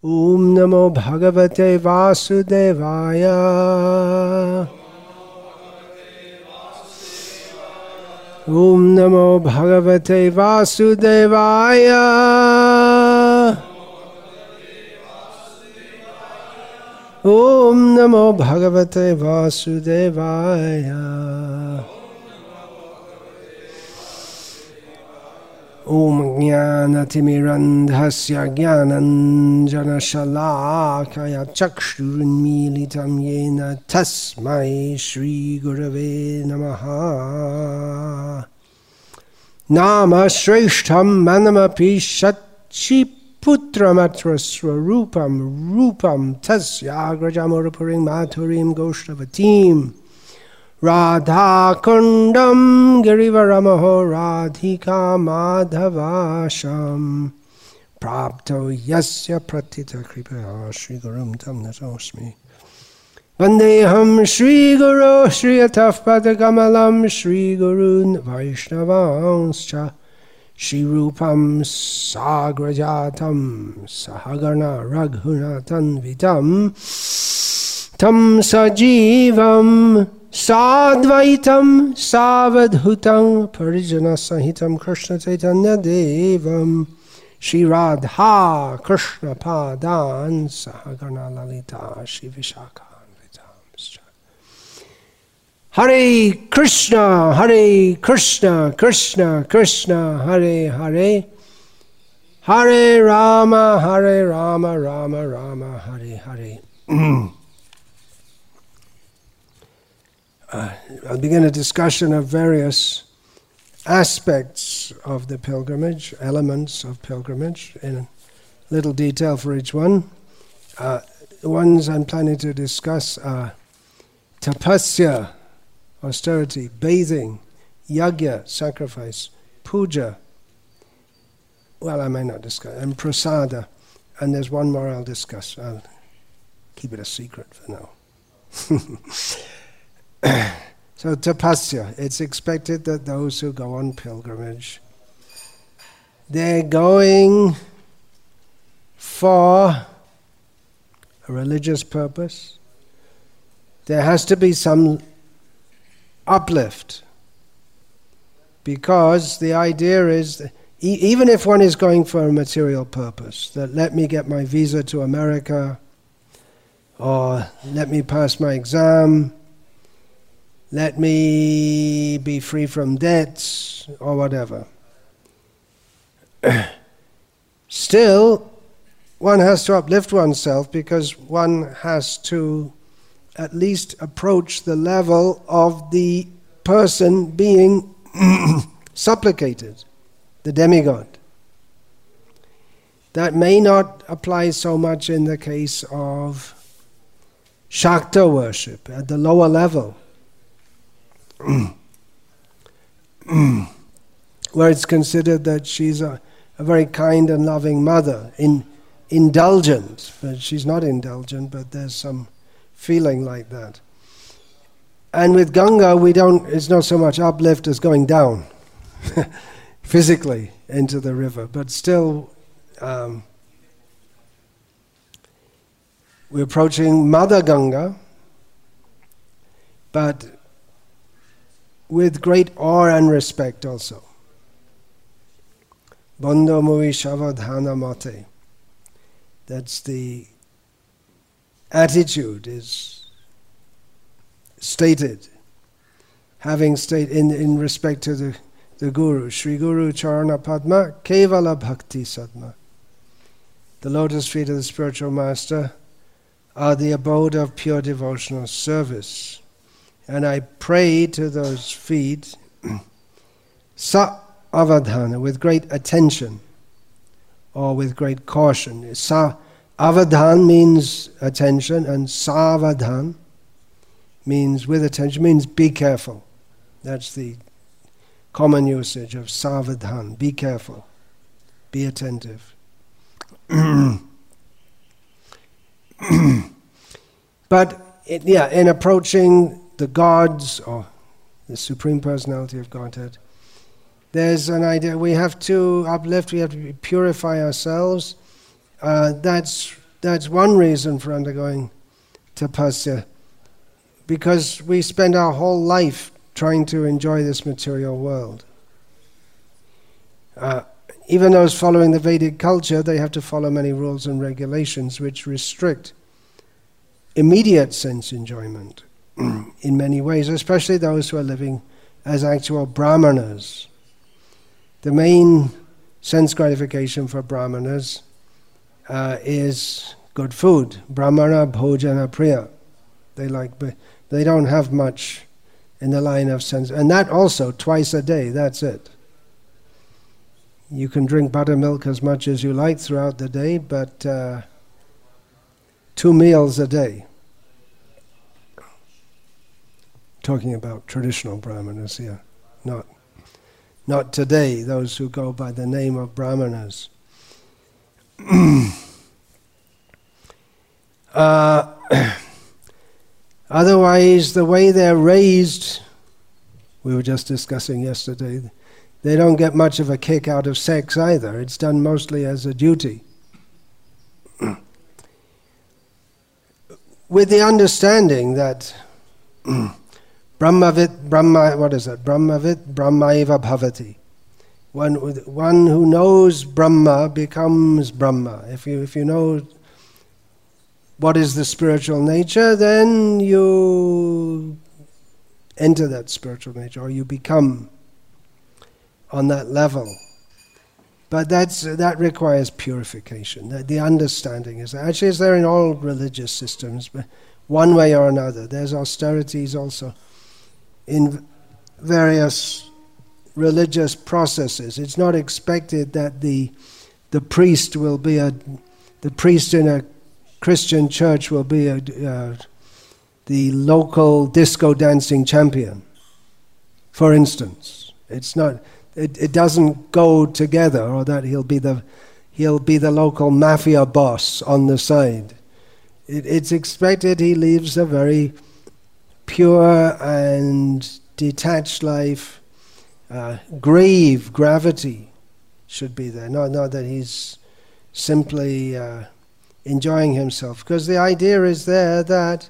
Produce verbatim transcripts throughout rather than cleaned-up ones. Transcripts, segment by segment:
Om Namo Bhagavate Vasudevaya. Om Namo Bhagavate Vasudevaya. Om Namo Bhagavate Vasudevaya. Om Jnanatimirandhasya Jnananjana Shalakaya Chakshurunmilitam Yena Tasmai Shri Gurave Namaha. Nama Shreshtham Manamapi Shatchi Putramatra Swarupam Rupam Tasya Agrajamorapurim Maturim Goshtavatim Radha Kundam Girivaramaho Radhika Madhavasham Prapto Yasya Pratita Kripa Shri Gurum Tam Natosmi Vandeham Shri Guru Shri Atafpada Kamalam Shri Gurun Vaishnavanscha Shri Rupam Sagrajatam Sahagana Raghunatan Vitam Tam Sajivam Sadvaitam Savadhutam Parijana Sahitam Krishna Chaitanya Devam Shri Radha Krishna Padan Sahagana Lalita Shri Vishakhan Vitam. Hare Krishna, Hare Krishna, Krishna Krishna, Hare Hare, Hare Rama, Hare Rama, Rama Rama, Hare Hare. Uh, I'll begin a discussion of various aspects of the pilgrimage, elements of pilgrimage, in little detail for each one. Uh, the ones I'm planning to discuss are tapasya, austerity, bathing, yajna, sacrifice, puja, well, I may not discuss, and prasada, and there's one more I'll discuss. I'll keep it a secret for now. So tapasya, it's expected that those who go on pilgrimage, they're going for a religious purpose. There has to be some uplift, because the idea is that e- even if one is going for a material purpose, that let me get my visa to America, or let me pass my exam, let me be free from debts, or whatever. Still, one has to uplift oneself, because one has to at least approach the level of the person being supplicated, the demigod. That may not apply so much in the case of Shakta worship at the lower level, where it's considered that she's a, a very kind and loving mother, in, indulgent, but she's not indulgent, but there's some feeling like that. And with Ganga, we don't, it's not so much uplift as going down physically into the river, but still um, we're approaching Mother Ganga, but with great awe and respect also. Bandho mui shavadhana mate. That's the attitude is stated, having stated in, in respect to the, the Guru, Sri Guru Charana Padma, Kevala Bhakti Sadma. The lotus feet of the spiritual master are the abode of pure devotional service. And I pray to those feet, sa avadhana, with great attention, or with great caution. Sa avadhan means attention, and savadhan means with attention, means be careful. That's the common usage of savadhan, be careful, be attentive. But it, yeah, in approaching the gods, or the Supreme Personality of Godhead, there's an idea, we have to uplift, we have to purify ourselves. Uh, that's that's one reason for undergoing tapasya, because we spend our whole life trying to enjoy this material world. Uh, even those following the Vedic culture, they have to follow many rules and regulations which restrict immediate sense enjoyment in many ways, especially those who are living as actual brahmanas. The main sense gratification for brahmanas uh, is good food. Brahmana bhojana priya. They like, they don't have much in the line of sense, and that also twice a day. That's it. You can drink buttermilk as much as you like throughout the day, but uh, two meals a day. Talking about traditional brahmanas here, not not today, those who go by the name of brahmanas. uh, otherwise, the way they're raised, we were just discussing yesterday, they don't get much of a kick out of sex either. It's done mostly as a duty. With the understanding that Brahmavit, Brahma, what is that? Brahmavit, Brahmaiva bhavati. One, one who knows Brahma becomes Brahma. If you, if you know what is the spiritual nature, then you enter that spiritual nature, or you become on that level. But that's, that requires purification. The, the understanding is that. Actually, it's there in all religious systems, but one way or another. There's austerities also in various religious processes. It's not expected that the the priest will be a the priest in a Christian church will be a uh, the local disco dancing champion, for instance. It's not. It, it doesn't go together, or that he'll be the he'll be the local mafia boss on the side. It, it's expected he lives a very pure and detached life. Uh, grave gravity should be there. Not, not that he's simply uh, enjoying himself. Because the idea is there that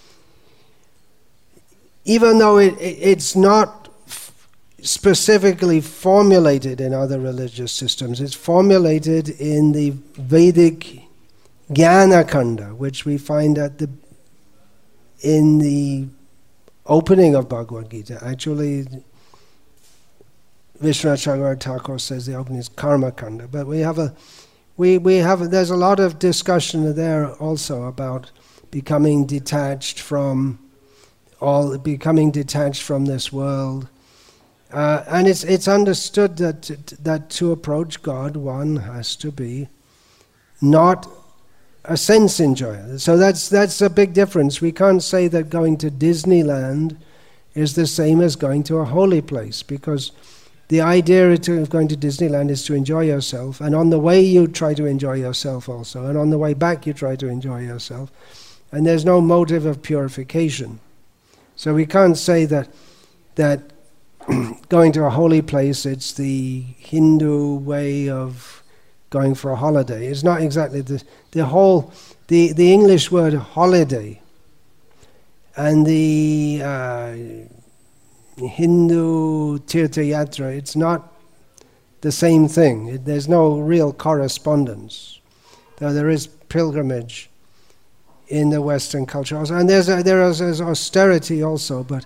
even though it, it, it's not f- specifically formulated in other religious systems, it's formulated in the Vedic Jnana Kanda, which we find at the in the opening of Bhagavad Gita. Actually, Vishwanath Chakravarti Thakur says the opening is Karma Kanda, but we have a, we we have there's a lot of discussion there also about becoming detached from all, becoming detached from this world, uh, and it's it's understood that that to approach God one has to be not a sense enjoyer. So that's that's a big difference. We can't say that going to Disneyland is the same as going to a holy place, because the idea of going to Disneyland is to enjoy yourself, and on the way you try to enjoy yourself also, and on the way back you try to enjoy yourself, and there's no motive of purification. So we can't say that that going to a holy place, it's the Hindu way of going for a holiday. It's not exactly the the whole the the English word holiday and the uh, Hindu Tirtha Yatra, it's not the same thing. It, there's no real correspondence. Though there is pilgrimage in the Western culture also, and there's a, there is there's austerity also, but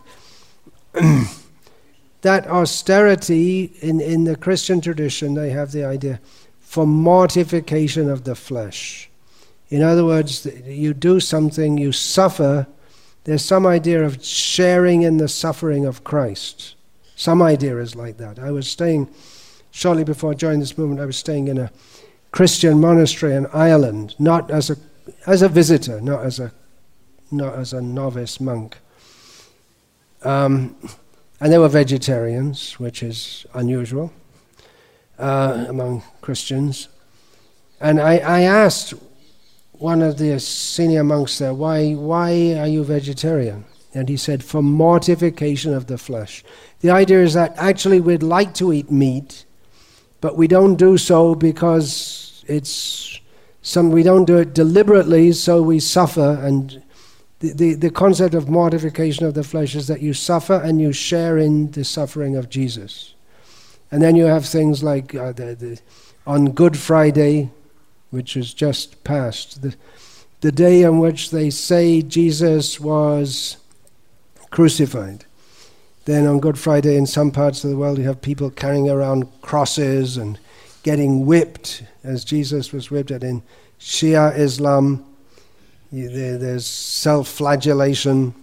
that austerity in in the Christian tradition, they have the idea for mortification of the flesh. In other words, you do something, you suffer. There's some idea of sharing in the suffering of Christ. Some idea is like that. I was staying, shortly before I joined this movement, I was staying in a Christian monastery in Ireland, not as a as a visitor, not as a not as a novice monk. Um, and they were vegetarians, which is unusual Uh, among Christians. And I, I asked one of the senior monks there, why why are you vegetarian? And he said, for mortification of the flesh. The idea is that actually we'd like to eat meat, but we don't do so because it's some we don't do it deliberately, so we suffer. And the, the, the concept of mortification of the flesh is that you suffer and you share in the suffering of Jesus. And then you have things like uh, the, the, on Good Friday, which is just past, the, the day on which they say Jesus was crucified. Then on Good Friday in some parts of the world you have people carrying around crosses and getting whipped as Jesus was whipped. And in Shia Islam you, there, there's self-flagellation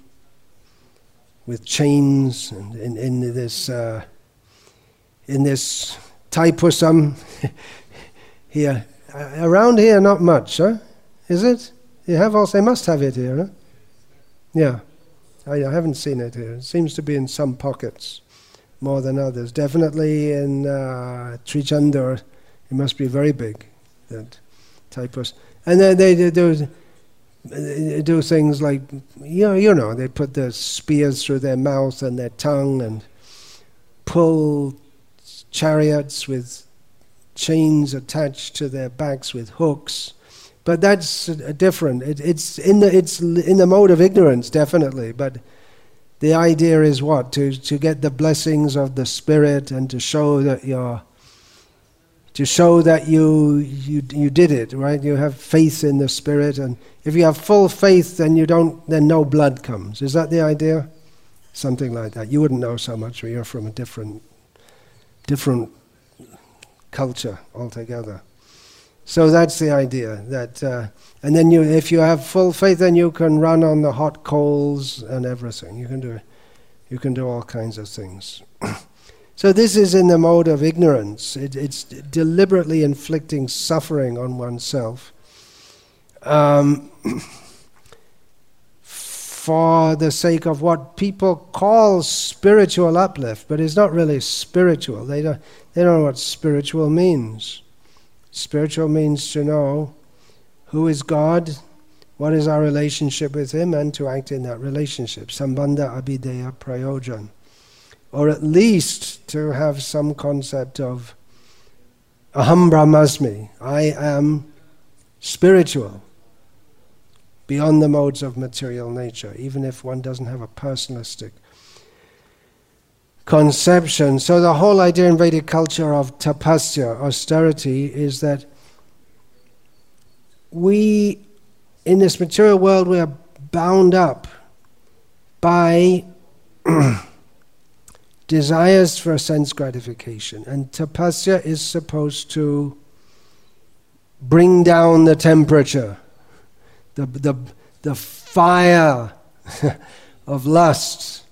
with chains, and in, in this uh, in this Thaipusam here. Uh, around here not much, huh? Is it? You have also, they must have it here, huh? Yeah. I, I haven't seen it here. It seems to be in some pockets more than others. Definitely in uh, Trichandur, it must be very big, that Thaipus. And then they, they do they do things like, you know, you know, they put the spears through their mouth and their tongue and pull chariots with chains attached to their backs with hooks. But that's uh, different. It, it's in the it's in the mode of ignorance, definitely. But the idea is what? To to get the blessings of the Spirit and to show that you're to show that you you you did it, right? You have faith in the Spirit, and if you have full faith, then you don't. Then no blood comes. Is that the idea? Something like that. You wouldn't know so much. You're from a different different culture altogether. So that's the idea. That, uh, and then you, if you have full faith, then you can run on the hot coals and everything. You can do, you can do all kinds of things. So this is in the mode of ignorance. It, it's deliberately inflicting suffering on oneself um, for the sake of what people call spiritual uplift, but it's not really spiritual. They don't. They don't know what spiritual means. Spiritual means to know who is God, what is our relationship with Him, and to act in that relationship. Sambandha abhideya prayojan. Or at least to have some concept of aham brahmasmi, I am spiritual, beyond the modes of material nature, even if one doesn't have a personalistic conception. So the whole idea in Vedic culture of tapasya, austerity, is that we, in this material world, we are bound up by desires for sense gratification. And tapasya is supposed to bring down the temperature, the, the, the fire of lust.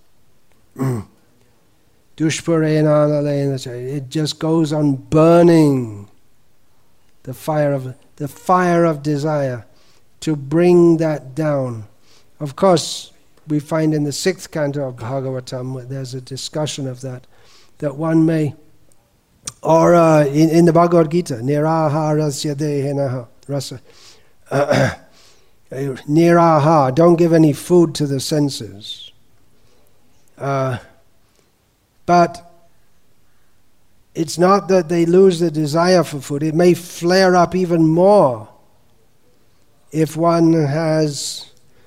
It just goes on burning the fire of the fire of desire to bring that down. Of course, we find in the sixth canto of Bhagavatam where there's a discussion of that, that one may, or uh, in, in the Bhagavad Gita, niraha rasya dehenaha rasa, uh, niraha, don't give any food to the senses. Uh, But it's not that they lose the desire for food. It may flare up even more if one has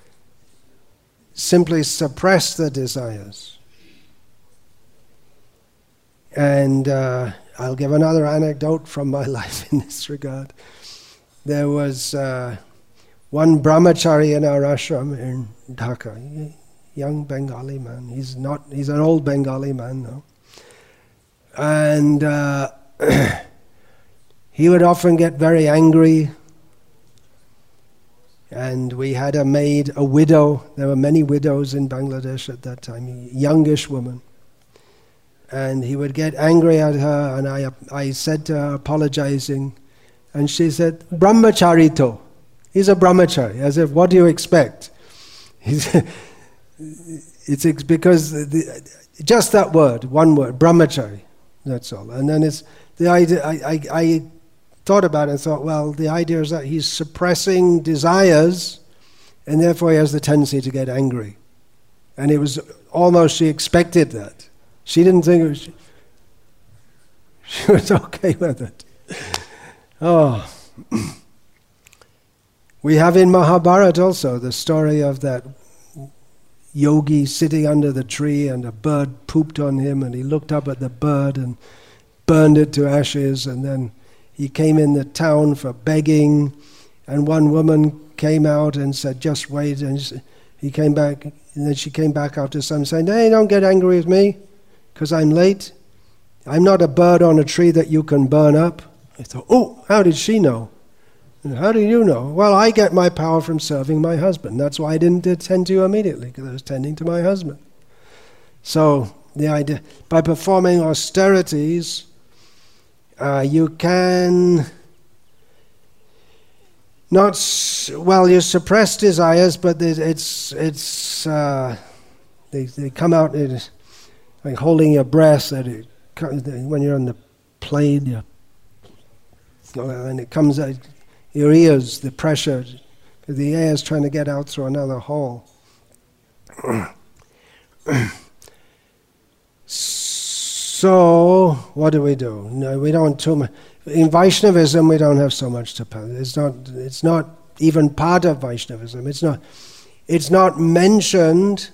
simply suppressed the desires. And uh, I'll give another anecdote from my life in this regard. There was uh, one brahmachari in our ashram in Dhaka, young Bengali man. He's not. He's an old Bengali man now, and uh, he would often get very angry. And we had a maid, a widow. There were many widows in Bangladesh at that time, a youngish woman. And he would get angry at her, and I, I said to her, apologizing, and she said, "Brahmacharito." He's a brahmachari, as if, what do you expect? He's It's ex- because the, just that word, one word, brahmachari, that's all. And then it's the idea. I, I, I thought about it and thought, well, the idea is that he's suppressing desires, and therefore he has the tendency to get angry. And it was almost she expected that. She didn't think it was. She was okay with it. Oh. We have in Mahabharata also the story of that yogi sitting under the tree and a bird pooped on him and he looked up at the bird and burned it to ashes, and then he came in the town for begging, and one woman came out and said, just wait, and he came back, and then she came back after some saying, hey, don't get angry with me because I'm late. I'm not a bird on a tree that you can burn up. I thought, oh, how did she know? And how do you know? Well, I get my power from serving my husband. That's why I didn't attend to you immediately, because I was tending to my husband. So the idea, by performing austerities, uh, you can not, well, you suppress desires, but it's, it's uh, they, they come out in, like holding your breath, that it, when you're on the plane, you, and it comes out, your ears, the pressure, the air is trying to get out through another hole. So, what do we do? No, we don't too much. In Vaishnavism, we don't have so much to pay. It's not. It's not even part of Vaishnavism. It's not. It's not mentioned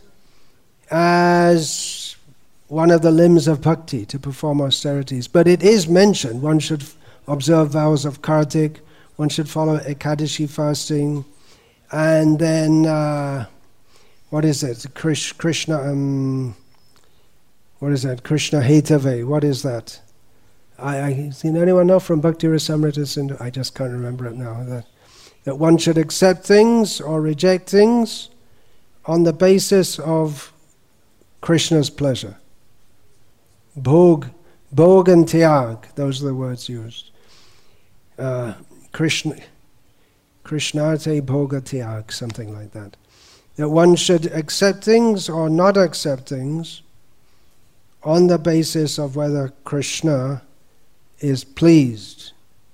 as one of the limbs of bhakti to perform austerities, but it is mentioned. One should observe vows of Kartik. One should follow Ekadashi fasting, and then uh, what is it? Krish, Krishna. Um, what is that? Krishna Hetave. What is that? I, I seen anyone know from Bhakti Rasamrita Sindhu? I just can't remember it now. That that one should accept things or reject things on the basis of Krishna's pleasure. Bhog, bhog and tyag. Those are the words used. Uh, Krishna, Krishnate bhoga tyag, something like that. That one should accept things or not accept things on the basis of whether Krishna is pleased.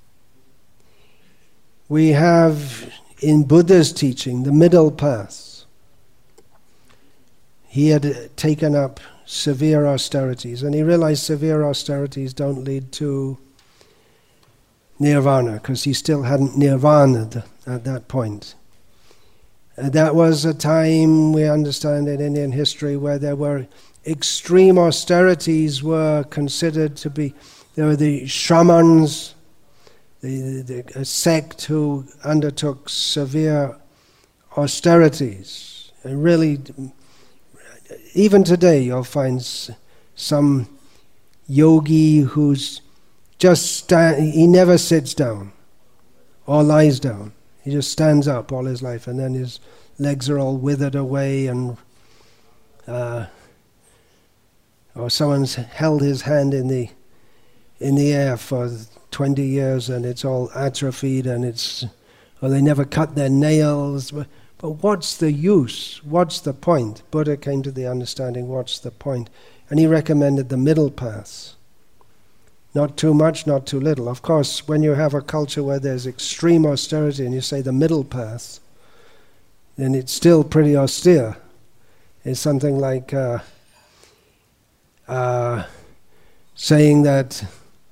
We have in Buddha's teaching the middle path. He had taken up severe austerities, and he realized severe austerities don't lead to nirvana, because he still hadn't nirvana'd at that point. Uh, that was a time, we understand in Indian history, where there were extreme austerities were considered to be, there were the Shramans, the, the, a sect who undertook severe austerities. And really, even today you'll find s- some yogi who's just stand, he never sits down or lies down. He just stands up all his life, and then his legs are all withered away, and uh, or someone's held his hand in the in the air for twenty years, and it's all atrophied, and it's, or they never cut their nails. But, but what's the use? What's the point? Buddha came to the understanding, what's the point? And he recommended the middle path. Not too much, not too little. Of course, when you have a culture where there's extreme austerity and you say the middle path, then it's still pretty austere. It's something like uh, uh, saying that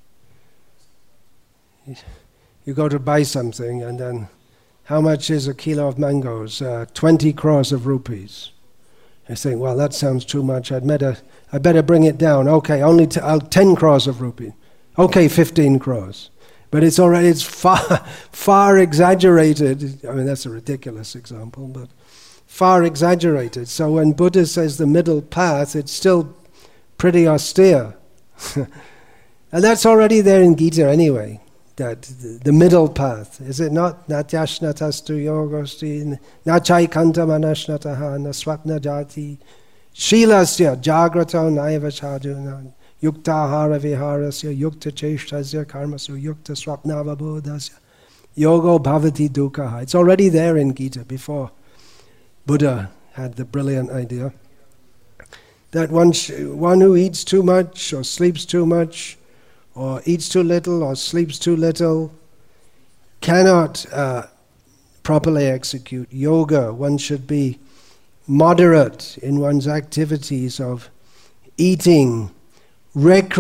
you go to buy something, and then how much is a kilo of mangoes? Uh, twenty crores of rupees. I think, well, that sounds too much. I'd better, I better bring it down. Okay, only t- uh, ten crores of rupees. Okay, fifteen crores. But it's already, it's far, far exaggerated. I mean, that's a ridiculous example, but far exaggerated. So when Buddha says the middle path, it's still pretty austere. And that's already there in Gita anyway, that the, the middle path. Is it not? Natyashnatastu yogosti, nachai kanta manashnataha, naswapna jati, shilasya jagrato naiva chaduna, yuktahara viharasya, yukta cheshtasya karmasu, yukta swapnavabodhasya, yogo bhavati dukkha. It's already there in Gita before Buddha had the brilliant idea that one, sh- one who eats too much or sleeps too much or eats too little or sleeps too little cannot uh, properly execute yoga. One should be moderate in one's activities of eating,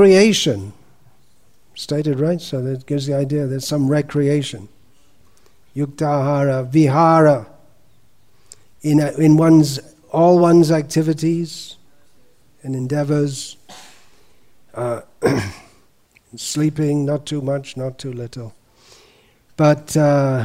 recreation. Stated right? So that gives the idea there's some recreation. yuktahara, vihara, in, in one's, all one's activities and endeavors, uh, sleeping, not too much, not too little. But uh,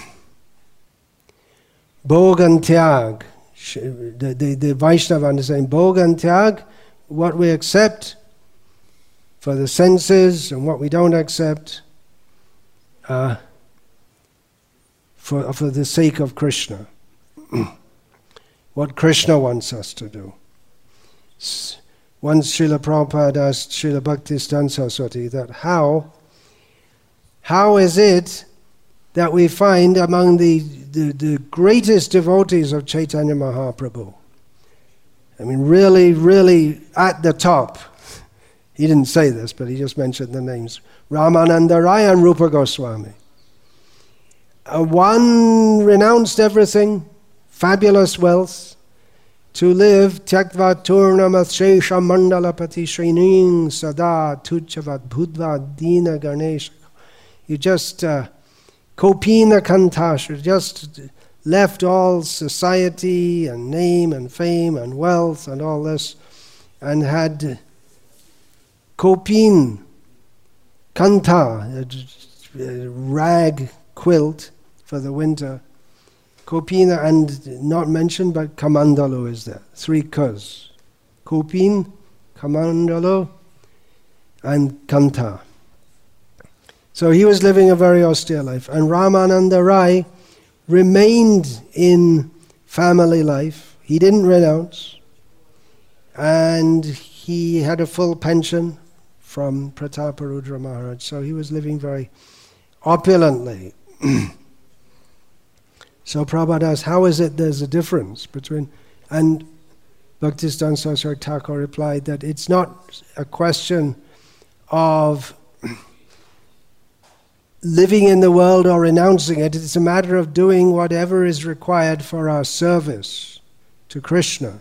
Bhog and Tyag, the, the, the Vaishnava understand Bhog and Tyag, what we accept for the senses and what we don't accept uh, for, for the sake of Krishna. What Krishna wants us to do. Once Srila Prabhupada asked Srila Bhaktisiddhanta Saraswati that how, how is it that we find among the, the, the greatest devotees of Chaitanya Mahaprabhu, I mean really, really at the top, he didn't say this, but he just mentioned the names, Ramananda Rai and Rupa Goswami. Uh, one renounced everything, fabulous wealth, to live Tyaktva Turnamat Shesha Mandalapati Shrining Sada Tuchavat Budva Dina Ganesha. You just uh, Kopina Kantasha, just left all society and name and fame and wealth and all this, and had Kopin Kanta, a rag quilt for the winter. Kopina, and not mentioned, but Kamandalu is there. Three Kas. Kopin, Kamandalu, and Kanta. So he was living a very austere life. And Ramananda Rai remained in family life. He didn't renounce. And he had a full pension from Prataparudra Maharaj. So he was living very opulently. So Prabhupada asked, how is it there's a difference between... And Bhaktisiddhanta Saraswati Thakur replied that it's not a question of living in the world or renouncing it. It's a matter of doing whatever is required for our service to Krishna.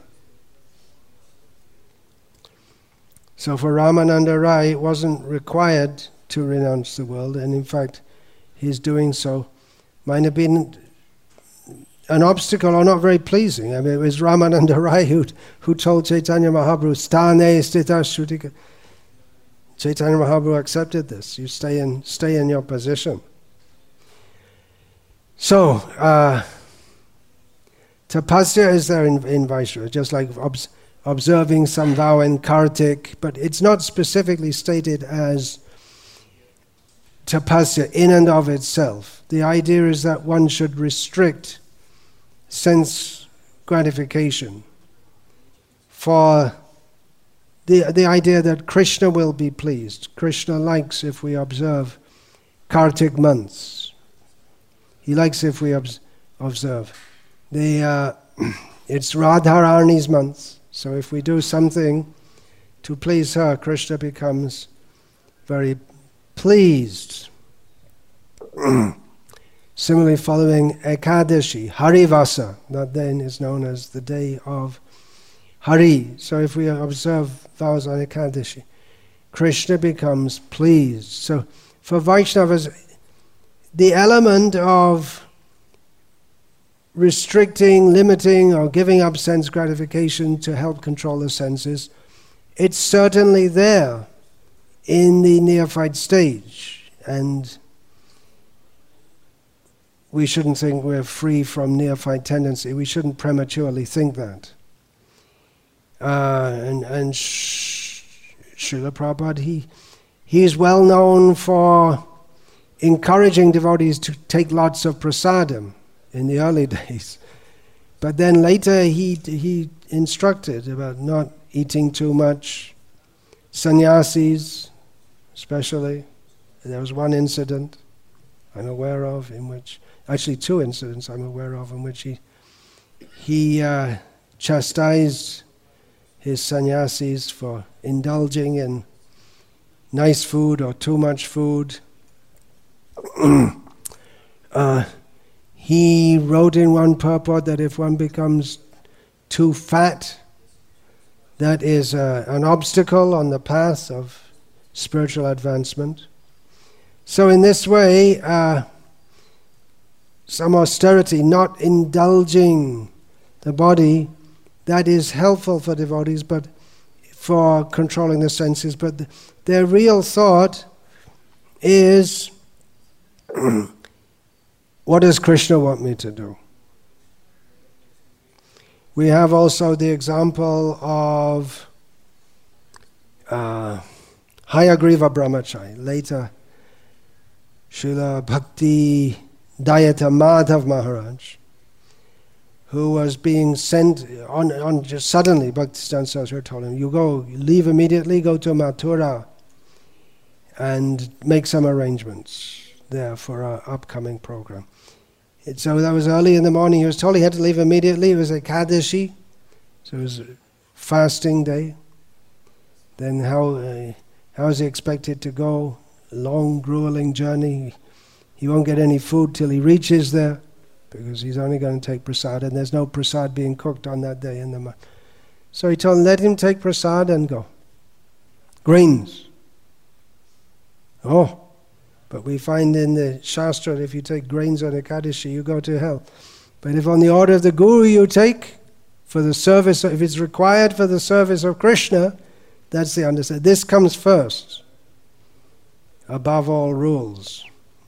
So for Ramananda Rai, it wasn't required to renounce the world, and in fact, his doing so might have been an obstacle or not very pleasing. I mean, it was Ramananda Rai who, who told Chaitanya Mahaprabhu, Sthane stita shrutika. Chaitanya Mahaprabhu accepted this. You stay in, stay in your position. So, uh, tapasya is there in, in Vaishnava, just like obs observing some vow in Kartik, but it's not specifically stated as tapasya in and of itself. The idea is that one should restrict sense gratification for the, the idea that Krishna will be pleased. Krishna likes if we observe Kartik months. He likes if we obs observe. The, uh, it's Radharani's month, so if we do something to please her, Krishna becomes very pleased. Similarly, following Ekadashi, Harivasa, that then is known as the day of Hari. So if we observe vows on Ekadashi, Krishna becomes pleased. So for Vaishnavas, the element of restricting, limiting, or giving up sense gratification to help control the senses, it's certainly there in the neophyte stage. And we shouldn't think we're free from neophyte tendency. We shouldn't prematurely think that. Uh, and and Srila Prabhupada, he, he is well known for encouraging devotees to take lots of prasadam in the early days. But then later he, he instructed about not eating too much. Sannyasis, especially. There was one incident I'm aware of in which, actually two incidents I'm aware of in which he, he uh, chastised his sannyasis for indulging in nice food or too much food. uh, he wrote in one purport that if one becomes too fat, that is uh, an obstacle on the path of spiritual advancement. So in this way, uh, some austerity, not indulging the body. That is helpful for devotees, but for controlling the senses. But the, their real thought is, what does Krishna want me to do? We have also the example of uh, Hayagriva Brahmachari. Later, Srila Bhakti Dayata Madhav Maharaj, who was being sent on, on just suddenly, Bhaktisiddhanta Saraswati told him, you go, you leave immediately, go to Mathura and make some arrangements there for our upcoming program. And so that was early in the morning. He was told he had to leave immediately. It was Ekadashi, so it was a fasting day. Then how, uh, how is he expected to go? Long, grueling journey. He won't get any food till he reaches there, because he's only going to take prasad, and there's no prasad being cooked on that day in the month. So he told him, let him take prasad and go. Grains. Oh, but we find in the Shastra that if you take grains on Ekadashi, you go to hell. But if on the order of the Guru you take, for the service, if it's required for the service of Krishna, that's the understanding. This comes first, above all rules.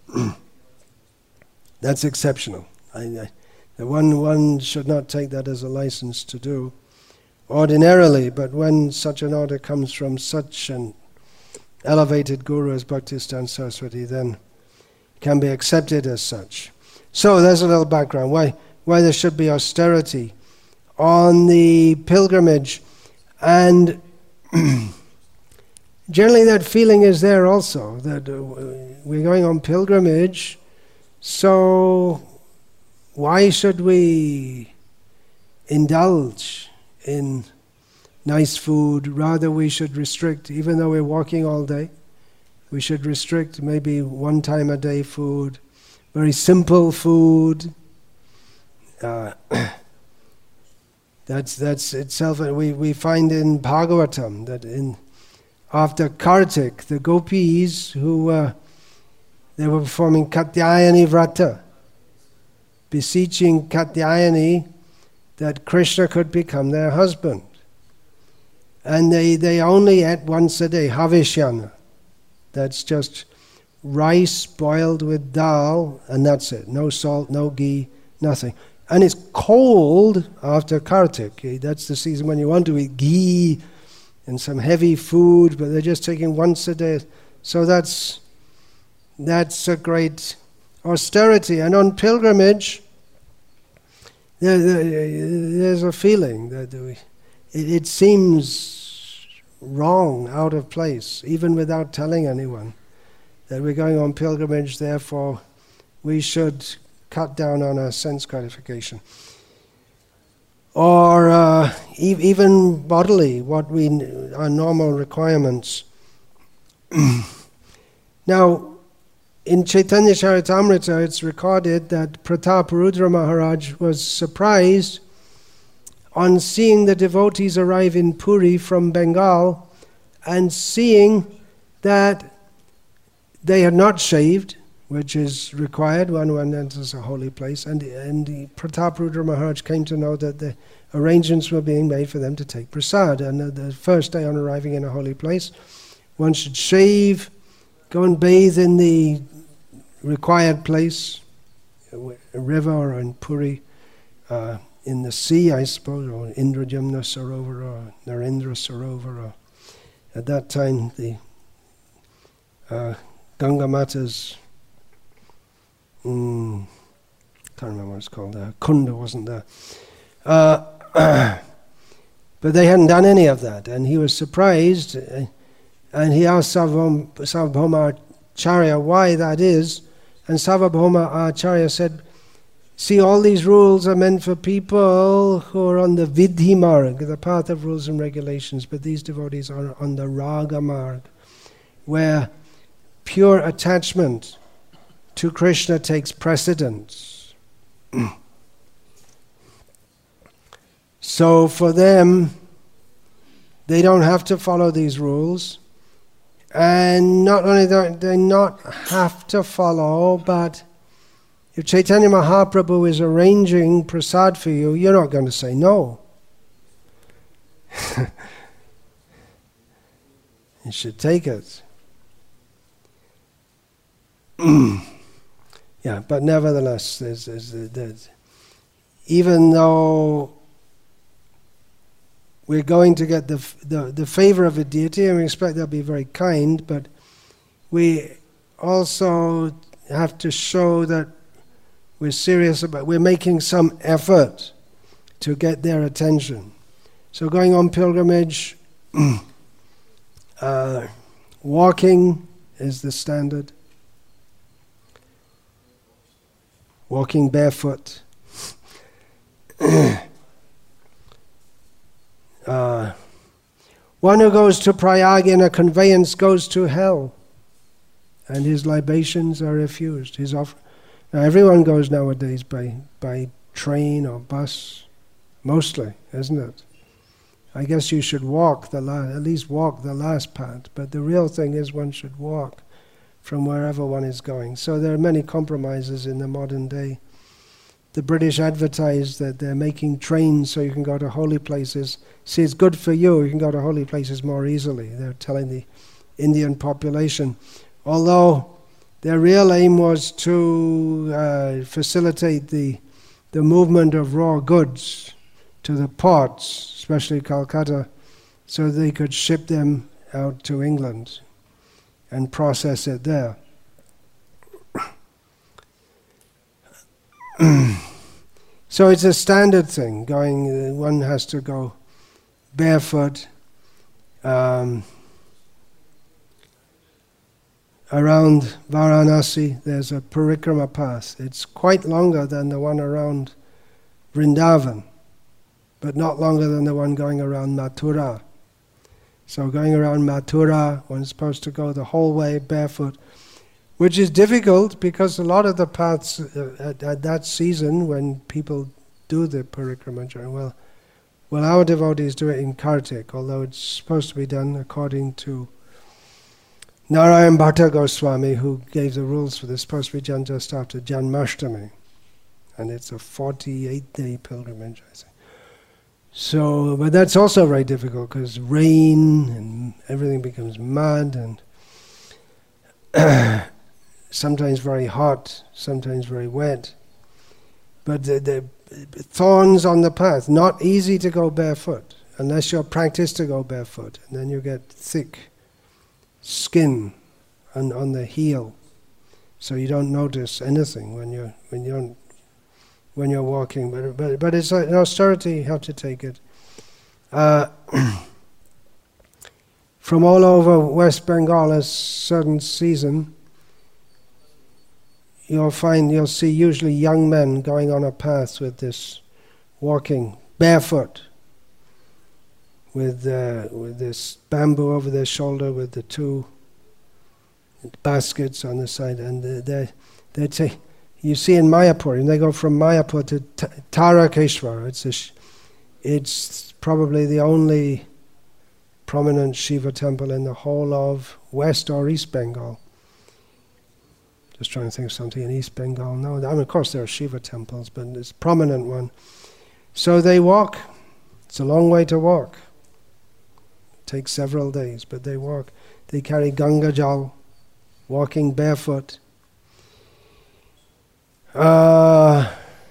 That's exceptional. I, I, the one, one should not take that as a license to do ordinarily, but when such an order comes from such an elevated Guru as Bhaktisiddhanta Saraswati, then it can be accepted as such. So there's a little background, why, why there should be austerity on the pilgrimage. And generally that feeling is there also, that uh, we're going on pilgrimage, so why should we indulge in nice food? Rather we should restrict, even though we're walking all day, we should restrict maybe one time a day food, very simple food. Uh, that's that's itself, we, we find in Bhagavatam that in after Kartik, the gopis who uh, they were performing Katyayani Vrata, beseeching Katyayani that Krishna could become their husband. And they, they only ate once a day, Havishyana. That's just rice boiled with dal, and that's it. No salt, no ghee, nothing. And it's cold after Kartik. That's the season when you want to eat ghee and some heavy food, but they're just taking once a day. So that's that's a great austerity. And on pilgrimage, there, there, there's a feeling that we, it, it seems wrong, out of place, even without telling anyone, that we're going on pilgrimage, therefore we should cut down on our sense gratification. Or uh, e- even bodily, what we our normal requirements. Now, in Chaitanya Charitamrita, it's recorded that Prataparudra Maharaj was surprised on seeing the devotees arrive in Puri from Bengal and seeing that they had not shaved, which is required when one enters a holy place, and, and the Prataparudra Maharaj came to know that the arrangements were being made for them to take prasad. And uh, the first day on arriving in a holy place, one should shave, go and bathe in the required place, a river or in Puri, uh, in the sea, I suppose, or Indrajamna Sarovar or Narendra Sarovar. Or at that time, the uh, Ganga Mata's, mm, can't remember what it's called, uh, Kunda wasn't there. Uh, but they hadn't done any of that, and he was surprised, uh, and he asked Sarvabhauma Sarvabhauma Acharya why that is, and Sarvabhauma Acharya said, see, all these rules are meant for people who are on the Vidhi Marg, the path of rules and regulations, but these devotees are on the Raga Marg, where pure attachment to Krishna takes precedence. So for them, they don't have to follow these rules. And not only do they not have to follow, but If Chaitanya Mahaprabhu is arranging prasad for you, you're not going to say no. You should take it. Yeah, but nevertheless, there's, there's, there's, even though we're going to get the, the, the favor of a deity, and we expect they'll be very kind, but we also have to show that we're serious about, we're making some effort to get their attention. So going on pilgrimage, uh, walking is the standard. Walking barefoot. uh, one who goes to Prayag in a conveyance goes to hell, and his libations are refused. His off- now everyone goes nowadays by, by train or bus, mostly, isn't it? I guess you should walk the la- at least walk the last part, but the real thing is one should walk from wherever one is going. So there are many compromises in the modern day. The British advertise that they're making trains so you can go to holy places. See, it's good for you, you can go to holy places more easily. They're telling the Indian population. Although their real aim was to uh, facilitate the, the movement of raw goods to the ports, especially Calcutta, so they could ship them out to England and process it there. So it's a standard thing, going, one has to go barefoot um, around Varanasi. There's a parikrama path. It's quite longer than the one around Vrindavan, but not longer than the one going around Mathura. So going around Mathura, one's supposed to go the whole way barefoot, which is difficult because a lot of the paths uh, at, at that season when people do the parikrama journey, well, well, our devotees do it in Kartik, although it's supposed to be done according to Narayan Bhatta Goswami, who gave the rules for this. It's supposed to be done just after Janmashtami, and it's a forty-eight day pilgrimage, I think. So, but that's also very difficult because rain and everything becomes mud and sometimes very hot, sometimes very wet. But the, the thorns on the path, not easy to go barefoot unless you're practiced to go barefoot, and then you get thick skin on, on the heel, so you don't notice anything when you're when you don't. when you're walking, but but but it's an austerity, you have to take it. Uh, from all over West Bengal, a certain season, you'll find, you'll see usually young men going on a path with this, walking barefoot, with uh, with this bamboo over their shoulder, with the two baskets on the side, and they they take. You see in Mayapur, and they go from Mayapur to Tarakeshwar. It's a sh- it's probably the only prominent Shiva temple in the whole of West or East Bengal. Just trying to think of something in East Bengal. No, I mean, of course there are Shiva temples, but it's a prominent one. So they walk. It's a long way to walk. It takes several days, but they walk. They carry Ganga Jal, walking barefoot. Uh,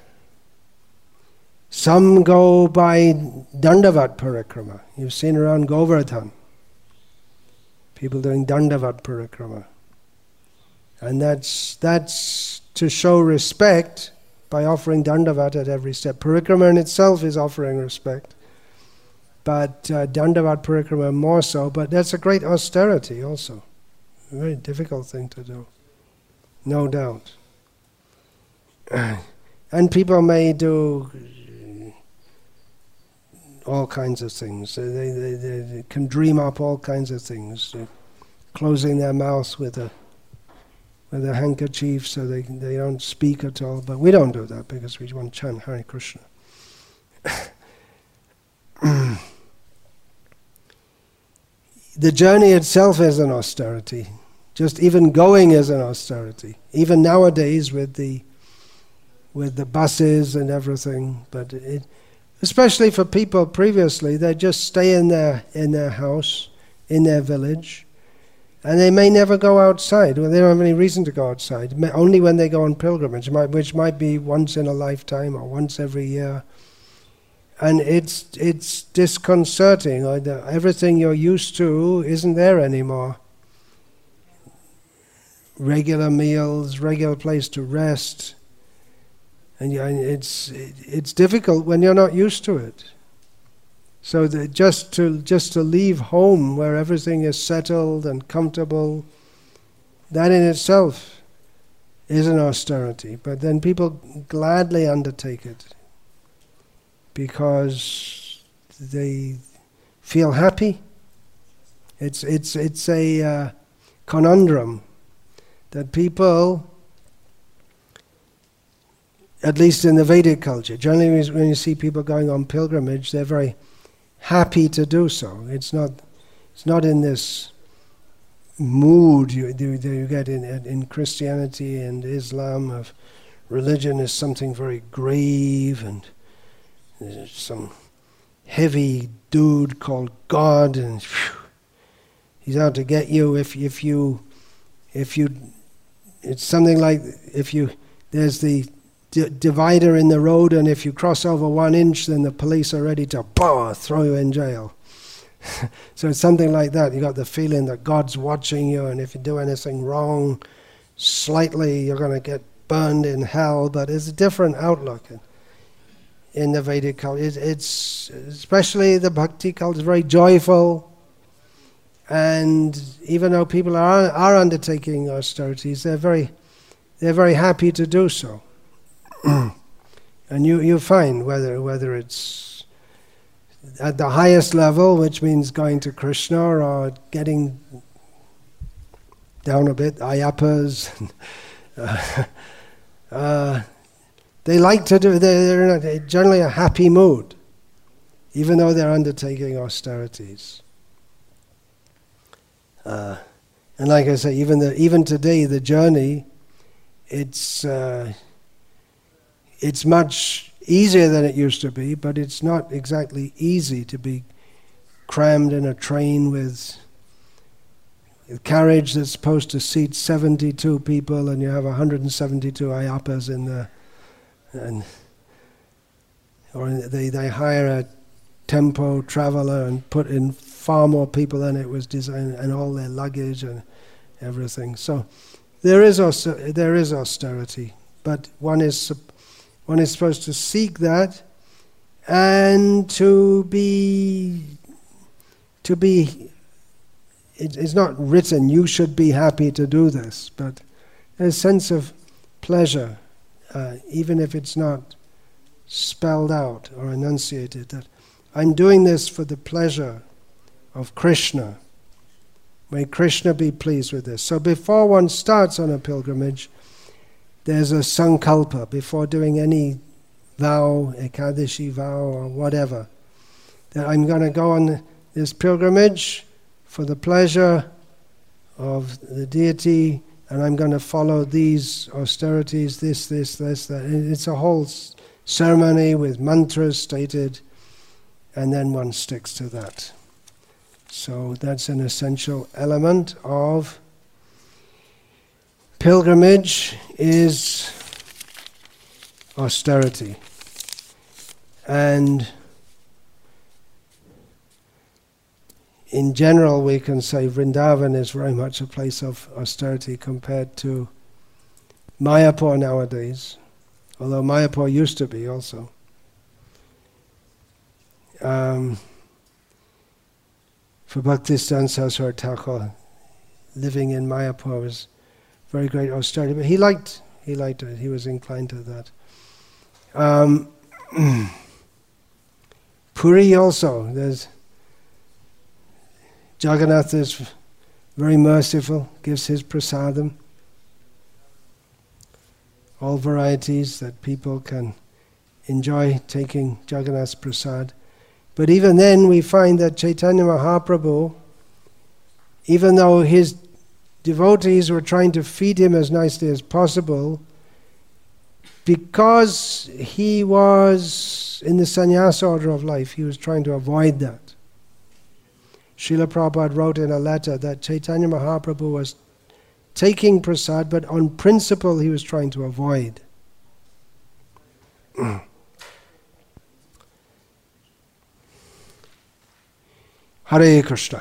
some go by Dandavat Parikrama. You've seen around Govardhan people doing Dandavat Parikrama. And that's that's to show respect by offering Dandavat at every step. Parikrama in itself is offering respect, but uh, Dandavat Parikrama more so, but that's a great austerity also. A very difficult thing to do, no doubt. And people may do all kinds of things. They, they, they, they can dream up all kinds of things, uh, closing their mouth with a with a handkerchief so they they don't speak at all. But we don't do that because we want to chant Hare Krishna. The journey itself is an austerity. Just even going is an austerity. Even nowadays with the with the buses and everything. But it, especially for people previously, they just stay in their in their house, in their village, and they may never go outside. Well, they don't have any reason to go outside. Only when they go on pilgrimage, which might be once in a lifetime or once every year. And it's it's disconcerting. Everything you're used to isn't there anymore. Regular meals, regular place to rest, and it's it's difficult when you're not used to it. So that just to just to leave home where everything is settled and comfortable, that in itself is an austerity. But then people gladly undertake it because they feel happy. It's it's it's a uh, conundrum that people, at least in the Vedic culture, generally when you see people going on pilgrimage, they're very happy to do so. It's not it's not in this mood you, you, you get in, in Christianity and Islam of religion is something very grave and there's some heavy dude called God and whew, he's out to get you if if you if you it's something like if you there's the d- divider in the road, and if you cross over one inch, then the police are ready to bah, throw you in jail. So it's something like that. You got the feeling that God's watching you, and if you do anything wrong, slightly, you're going to get burned in hell. But it's a different outlook in the Vedic culture. It's, it's especially the Bhakti culture is very joyful. And even though people are are undertaking austerities, they're very they're very happy to do so. And you, you find whether whether it's at the highest level, which means going to Krishna, or getting down a bit, ayappas. uh, uh, they like to do. They're in a, generally a happy mood, even though they're undertaking austerities. Uh, and like I say, even the even today, the journey, it's uh, it's much easier than it used to be, but it's not exactly easy to be crammed in a train with a carriage that's supposed to seat seventy-two people, and you have one hundred seventy-two ayappas in there, and or they they hire a tempo traveler and put in far more people than it was designed, and all their luggage and everything. So there is auster- there is austerity, but one is one is supposed to seek that, and to be to be. It, it's not written you should be happy to do this, but a sense of pleasure, uh, even if it's not spelled out or enunciated, that I'm doing this for the pleasure of Krishna. May Krishna be pleased with this. So before one starts on a pilgrimage, there's a sankalpa, before doing any vow, Ekadashi vow or whatever, that I'm going to go on this pilgrimage for the pleasure of the deity, and I'm going to follow these austerities, this, this, this, that. It's a whole ceremony with mantras stated, and then one sticks to that. So that's an essential element of pilgrimage, is austerity. And in general, we can say Vrindavan is very much a place of austerity compared to Mayapur nowadays, although Mayapur used to be also. Um, for Bhaktisiddhanta Saraswati Thakur, living in Mayapur was very great austerity, but he liked he liked it. He was inclined to that. Um, Puri also, there's Jagannath is very merciful, gives his prasadam, all varieties that people can enjoy taking Jagannath's prasad. But even then we find that Chaitanya Mahaprabhu, even though his devotees were trying to feed him as nicely as possible, because he was in the sannyasa order of life, he was trying to avoid that. Srila Prabhupada wrote in a letter that Chaitanya Mahaprabhu was taking prasad, but on principle he was trying to avoid. Hare Krishna.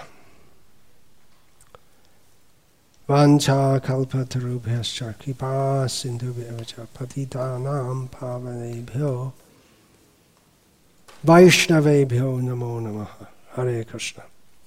Vancha kalpatarubhyascha kripa sindhubhyacha patitanam pavanebhyo vaishnavebhyo namo namaha. Hare Krishna.